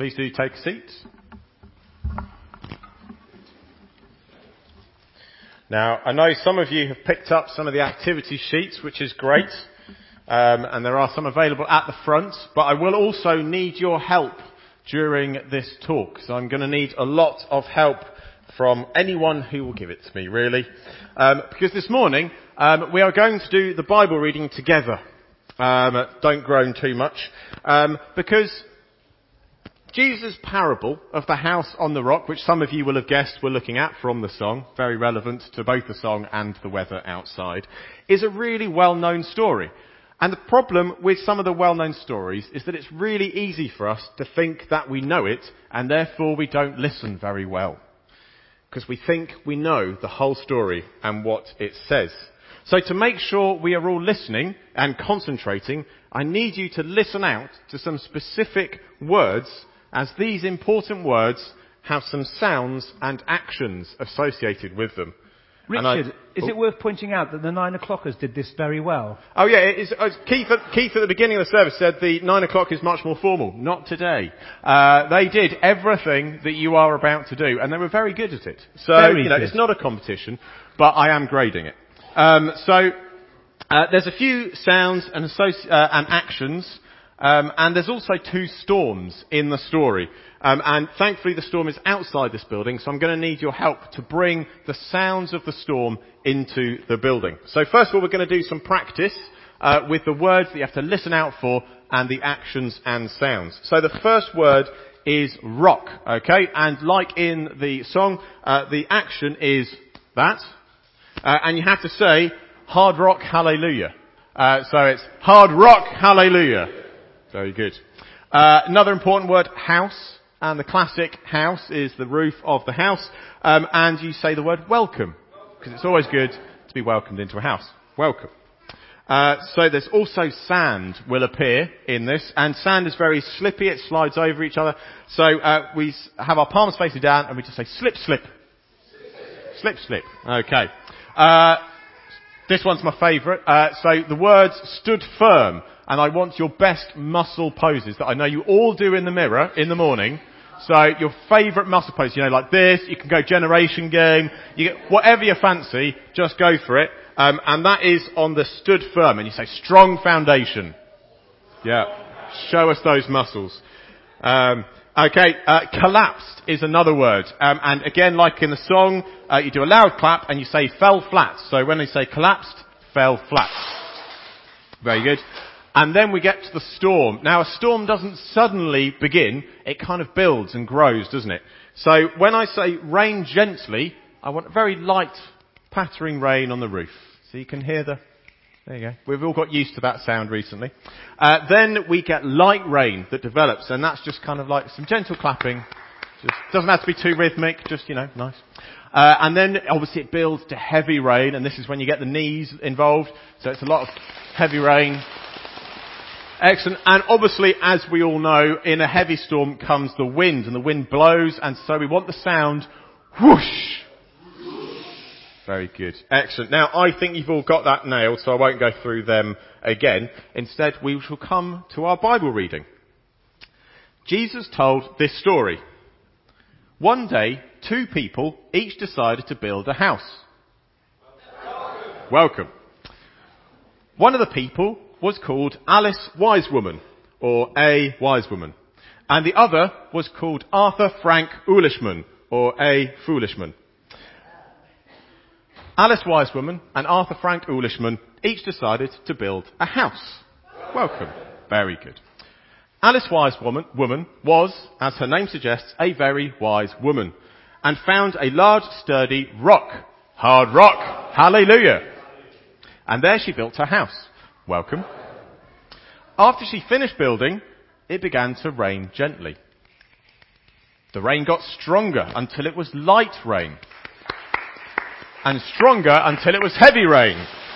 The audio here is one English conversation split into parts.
Please do take a seat. Now, I know some of you have picked up some of the activity sheets, which is great, and there are some available at the front, but I will also need your help during this talk. So I'm going to need a lot of help from anyone who will give it to me, really. Because this morning, we are going to do the Bible reading together. Don't groan too much. Because Jesus' parable of the house on the rock, which some of you will have guessed we're looking at from the song, very relevant to both the song and the weather outside, is a really well-known story. And the problem with some of the well-known stories is that it's really easy for us to think that we know it, and therefore we don't listen very well. Because we think we know the whole story and what it says. So to make sure we are all listening and concentrating, I need you to listen out to some specific words, as these important words have some sounds and actions associated with them. Richard, is it worth pointing out that the 9 o'clockers did this very well? Oh yeah, Keith at the beginning of the service said the 9 o'clock is much more formal. Not today. They did everything that you are about to do, and they were very good at it. So, it's not a competition, but I am grading it. There's a few sounds and actions, and there's also 2 storms in the story. And thankfully the storm is outside this building, so I'm going to need your help to bring the sounds of the storm into the building. So first of all, we're going to do some practice with the words that you have to listen out for and the actions and sounds. So the first word is rock, okay? And like in the song, the action is that. And you have to say, hard rock, hallelujah. So it's hard rock, hallelujah. Very good. Another important word, house. And the classic house is the roof of the house. And you say the word welcome. Because it's always good to be welcomed into a house. Welcome. So there's also sand will appear in this. And sand is very slippy. It slides over each other. So we have our palms facing down and we just say slip, slip. Slip, slip. Okay. This one's my favourite. So the words stood firm. And I want your best muscle poses that I know you all do in the mirror in the morning. So your favourite muscle pose, like this. You can go generation game. You get whatever you fancy. Just go for it. And that is on the stood firm. And you say strong foundation. Yeah. Show us those muscles. Okay. Collapsed is another word. And again, like in the song, you do a loud clap and you say fell flat. So when they say collapsed, fell flat. Very good. And then we get to the storm. Now a storm doesn't suddenly begin, it kind of builds and grows, doesn't it? So when I say rain gently, I want very light pattering rain on the roof. So you can hear there you go. We've all got used to that sound recently. Then we get light rain that develops, and that's just kind of like some gentle clapping. Just doesn't have to be too rhythmic, just, nice. And then obviously it builds to heavy rain, and this is when you get the knees involved. So it's a lot of heavy rain. Excellent. And obviously, as we all know, in a heavy storm comes the wind, and the wind blows, and so we want the sound whoosh. Very good. Excellent. Now, I think you've all got that nailed, so I won't go through them again. Instead, we shall come to our Bible reading. Jesus told this story. One day, 2 people each decided to build a house. Welcome. One of the people was called Alice Wisewoman, or A Wisewoman. And the other was called Arthur Frank Oolishman, or A Foolishman. Alice Wisewoman and Arthur Frank Oolishman each decided to build a house. Welcome. Very good. Alice Wisewoman was, as her name suggests, a very wise woman, and found a large, sturdy rock. Hard rock. Hallelujah. And there she built her house. Welcome. After she finished building, it began to rain gently. The rain got stronger until it was light rain. And stronger until it was heavy rain.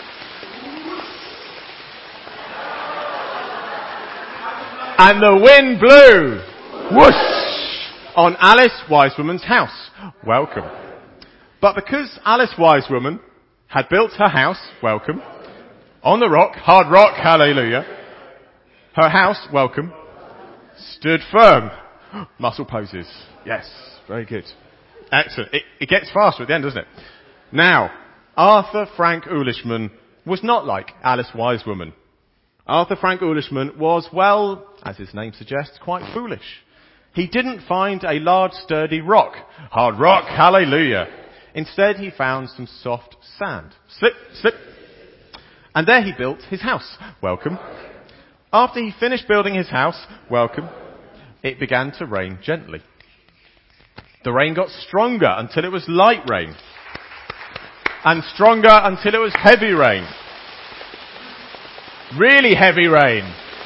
And the wind blew, whoosh, on Alice Wisewoman's house. Welcome. But because Alice Wisewoman had built her house, welcome, on the rock, hard rock, hallelujah, her house, welcome, stood firm. Muscle poses. Yes, very good. Excellent. It gets faster at the end, doesn't it? Now, Arthur Frank Oolishman was not like Alice Wisewoman. Arthur Frank Oolishman was, well, as his name suggests, quite foolish. He didn't find a large sturdy rock. Hard rock, hallelujah. Instead, he found some soft sand. Slip, slip. And there he built his house. Welcome. After he finished building his house, welcome, it began to rain gently. The rain got stronger until it was light rain. And stronger until it was heavy rain. Really heavy rain.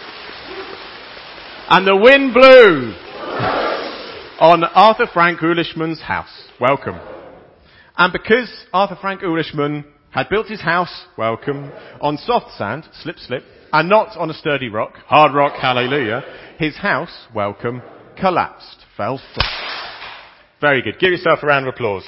And the wind blew on Arthur Frank Oolishman's house. Welcome. And because Arthur Frank Oolishman had built his house, welcome, on soft sand, slip, slip, and not on a sturdy rock, hard rock, hallelujah, his house, welcome, collapsed, fell flat. Very good. Give yourself a round of applause.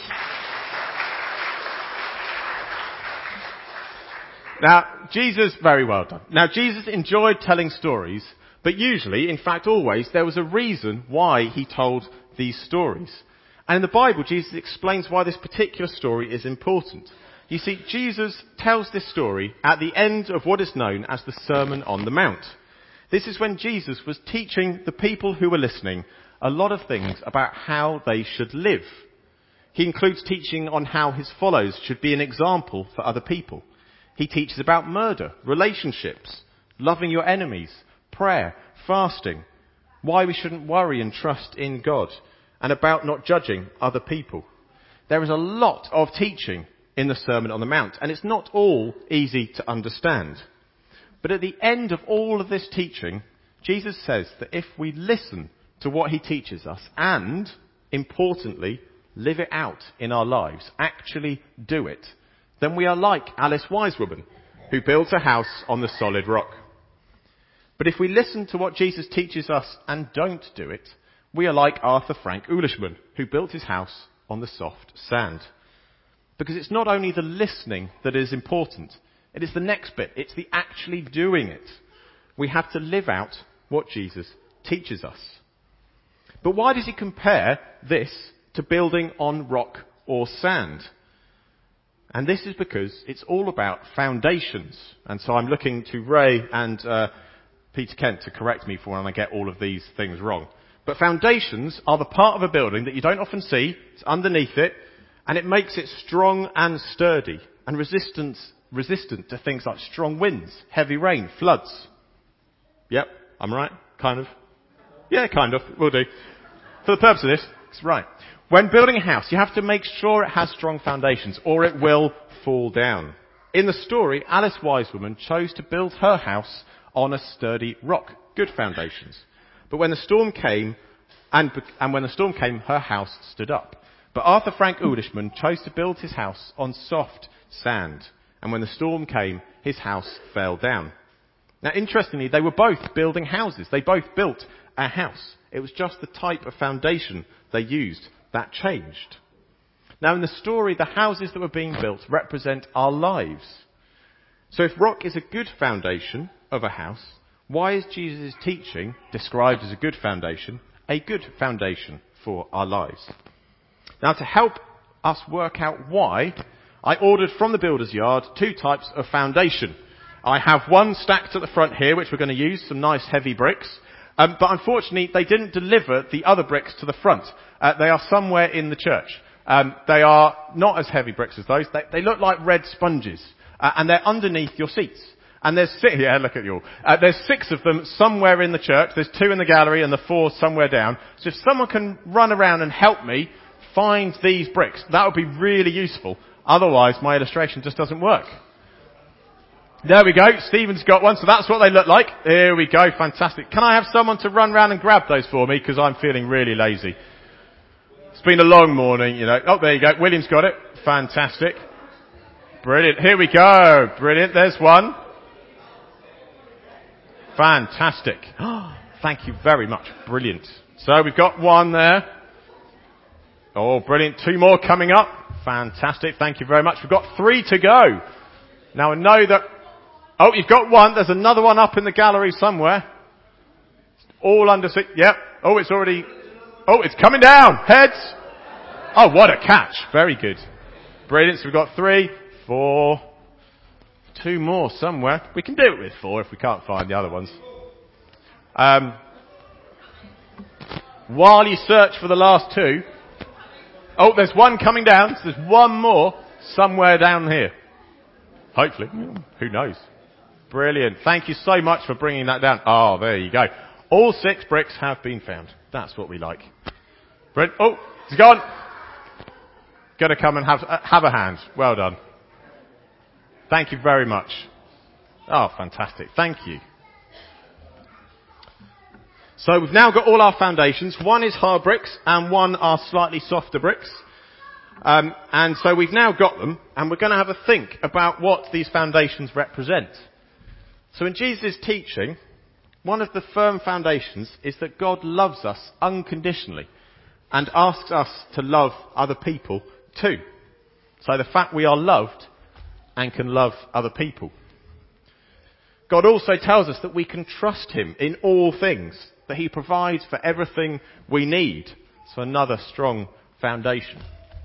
Now, Jesus, very well done. Now, Jesus enjoyed telling stories, but usually, in fact always, there was a reason why he told these stories. And in the Bible, Jesus explains why this particular story is important. You see, Jesus tells this story at the end of what is known as the Sermon on the Mount. This is when Jesus was teaching the people who were listening a lot of things about how they should live. He includes teaching on how his followers should be an example for other people. He teaches about murder, relationships, loving your enemies, prayer, fasting, why we shouldn't worry and trust in God, and about not judging other people. There is a lot of teaching in the Sermon on the Mount, and it's not all easy to understand. But at the end of all of this teaching, Jesus says that if we listen to what he teaches us and, importantly, live it out in our lives, actually do it, then we are like Alice Wisewoman, who built a house on the solid rock. But if we listen to what Jesus teaches us and don't do it, we are like Arthur Frank Oolishman, who built his house on the soft sand. Because it's not only the listening that is important, it is the next bit. It's the actually doing it. We have to live out what Jesus teaches us. But why does he compare this to building on rock or sand? And this is because it's all about foundations. And so I'm looking to Ray and Peter Kent to correct me for when I get all of these things wrong. But foundations are the part of a building that you don't often see. It's underneath it. And it makes it strong and sturdy and resistant to things like strong winds, heavy rain, floods. Yep, I'm right? Kind of? Yeah, kind of. Will do. For the purpose of this, it's right. When building a house, you have to make sure it has strong foundations or it will fall down. In the story, Alice Wisewoman chose to build her house on a sturdy rock. Good foundations. But when the storm came, her house stood up. But Arthur Frank Oolishman chose to build his house on soft sand. And when the storm came, his house fell down. Now, interestingly, they were both building houses. They both built a house. It was just the type of foundation they used that changed. Now, in the story, the houses that were being built represent our lives. So if rock is a good foundation of a house, why is Jesus' teaching, described as a good foundation for our lives? Now, to help us work out why, I ordered from the builder's yard 2 types of foundation. I have one stacked at the front here, which we're going to use, some nice heavy bricks. But unfortunately, they didn't deliver the other bricks to the front. They are somewhere in the church. They are not as heavy bricks as those. They look like red sponges. And they're underneath your seats. And there's look at you all. There's 6 of them somewhere in the church. There's 2 in the gallery and the 4 somewhere down. So if someone can run around and help me find these bricks, that would be really useful. Otherwise, my illustration just doesn't work. There we go. Stephen's got one. So that's what they look like. Here we go. Fantastic. Can I have someone to run around and grab those for me? Because I'm feeling really lazy. It's been a long morning, you know. Oh, there you go. William's got it. Fantastic. Brilliant. Here we go. Brilliant. There's one. Fantastic. Thank you very much. Brilliant. So we've got one there. Oh, brilliant. 2 more coming up. Fantastic. Thank you very much. We've got 3 to go. Now I know that... Oh, you've got one. There's another one up in the gallery somewhere. All under 6. Yep. Oh, it's already... Oh, it's coming down. Heads. Oh, what a catch. Very good. Brilliant. So we've got 3, 4, 2 more somewhere. We can do it with 4 if we can't find the other ones. While you search for the last 2. Oh, there's one coming down. So there's one more somewhere down here. Hopefully. Who knows? Brilliant. Thank you so much for bringing that down. Oh, there you go. All 6 bricks have been found. That's what we like. Brilliant. Oh, it's gone. Gonna come and have a hand. Well done. Thank you very much. Oh, fantastic. Thank you. So we've now got all our foundations. One is hard bricks and one are slightly softer bricks. And so we've now got them, and we're going to have a think about what these foundations represent. So in Jesus' teaching, one of the firm foundations is that God loves us unconditionally and asks us to love other people too. So the fact we are loved and can love other people. God also tells us that we can trust him in all things, that he provides for everything we need. So another strong foundation.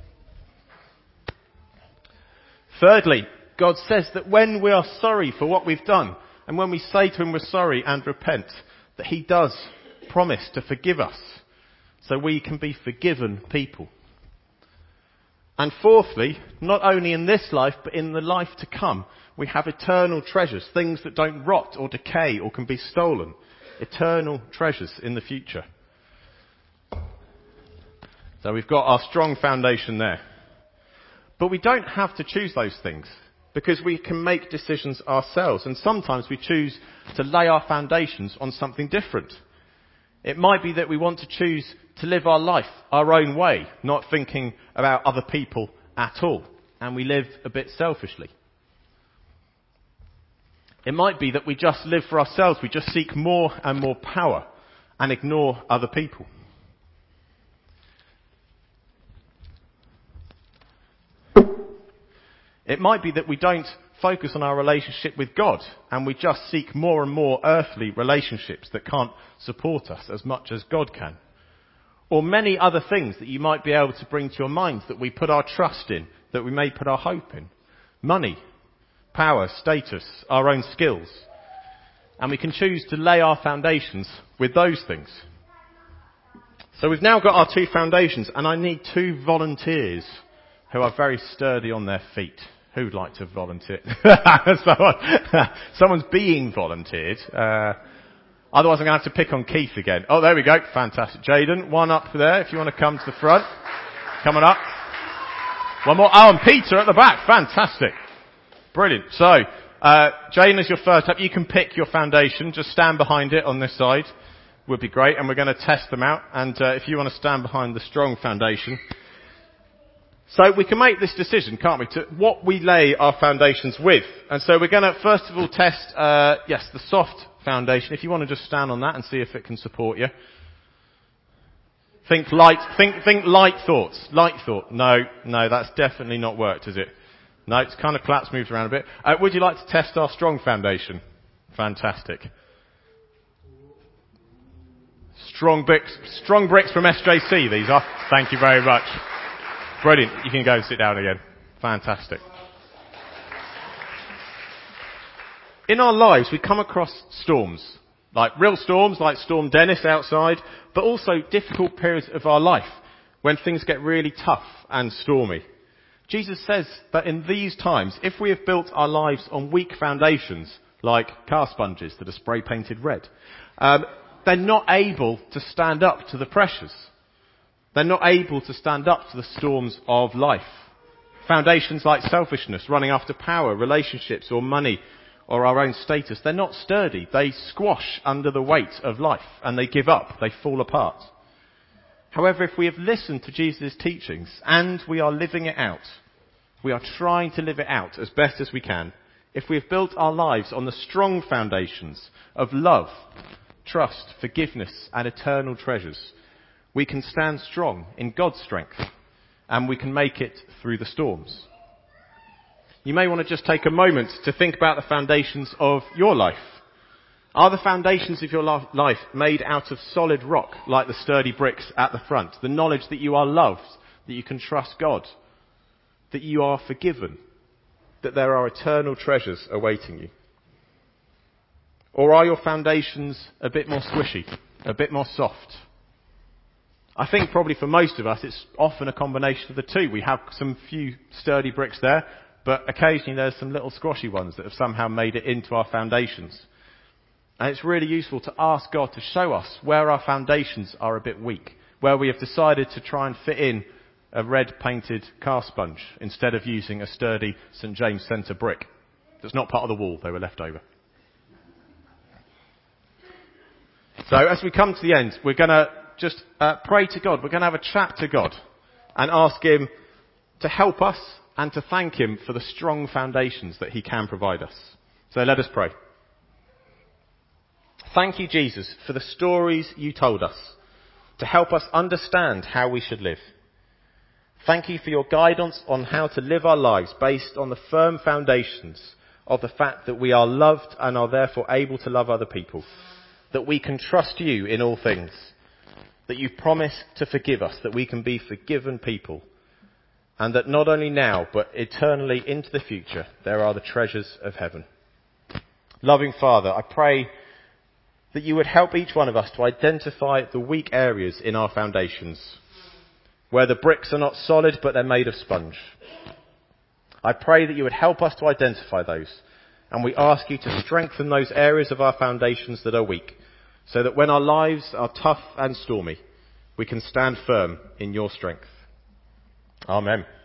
Thirdly, God says that when we are sorry for what we've done, and when we say to him we're sorry and repent, that he does promise to forgive us, so we can be forgiven people. And fourthly, not only in this life, but in the life to come, we have eternal treasures, things that don't rot or decay or can be stolen. Eternal treasures in the future. So we've got our strong foundation there. But we don't have to choose those things, because we can make decisions ourselves, and sometimes we choose to lay our foundations on something different. It might be that we want to choose to live our life our own way, not thinking about other people at all, and we live a bit selfishly. It might be that we just live for ourselves, we just seek more and more power and ignore other people. It might be that we don't focus on our relationship with God and we just seek more and more earthly relationships that can't support us as much as God can. Or many other things that you might be able to bring to your mind that we put our trust in, that we may put our hope in. Money, power, status, our own skills. And we can choose to lay our foundations with those things. So we've now got our 2 foundations, and I need 2 volunteers who are very sturdy on their feet. Who'd like to volunteer? Someone's being volunteered. Otherwise I'm going to have to pick on Keith again. Oh, there we go. Fantastic. Jaden, one up there if you want to come to the front. Coming up. One more. Oh, and Peter at the back. Fantastic. Brilliant. So, Jaden is your first up. You can pick your foundation. Just stand behind it on this side. Would be great. And we're going to test them out. And if you want to stand behind the strong foundation. So we can make this decision, can't we, to what we lay our foundations with. And so we're going to first of all test, the soft foundation. If you want to just stand on that and see if it can support you. Think light thoughts. Light thought. No, that's definitely not worked, is it? No, it's kind of collapsed, moved around a bit. Would you like to test our strong foundation? Fantastic. Strong bricks from SJC, these are. Thank you very much. Brilliant. You can go and sit down again. Fantastic. In our lives, we come across storms. Like real storms, like Storm Dennis outside, but also difficult periods of our life when things get really tough and stormy. Jesus says that in these times, if we have built our lives on weak foundations, like car sponges that are spray painted red, they're not able to stand up to the pressures. They're not able to stand up to the storms of life. Foundations like selfishness, running after power, relationships or money or our own status, they're not sturdy. They squash under the weight of life and they give up. They fall apart. However, if we have listened to Jesus' teachings and we are living it out, we are trying to live it out as best as we can, if we have built our lives on the strong foundations of love, trust, forgiveness and eternal treasures, we can stand strong in God's strength and we can make it through the storms. You may want to just take a moment to think about the foundations of your life. Are the foundations of your life made out of solid rock, like the sturdy bricks at the front? The knowledge that you are loved, that you can trust God, that you are forgiven, that there are eternal treasures awaiting you? Or are your foundations a bit more squishy, a bit more soft? I think probably for most of us it's often a combination of the two. We have some few sturdy bricks there, but occasionally there's some little squashy ones that have somehow made it into our foundations. And it's really useful to ask God to show us where our foundations are a bit weak, where we have decided to try and fit in a red painted car sponge instead of using a sturdy St James Centre brick. That's not part of the wall, they were left over. So as we come to the end, we're going to just pray to God. We're going to have a chat to God and ask Him to help us and to thank Him for the strong foundations that He can provide us. So let us pray. Thank you, Jesus, for the stories you told us to help us understand how we should live. Thank you for your guidance on how to live our lives based on the firm foundations of the fact that we are loved and are therefore able to love other people, that we can trust you in all things, that you promise to forgive us, that we can be forgiven people, and that not only now but eternally into the future there are the treasures of heaven. Loving Father, I pray that you would help each one of us to identify the weak areas in our foundations, where the bricks are not solid but they're made of sponge. I pray that you would help us to identify those, and we ask you to strengthen those areas of our foundations that are weak, so that when our lives are tough and stormy, we can stand firm in your strength. Amen.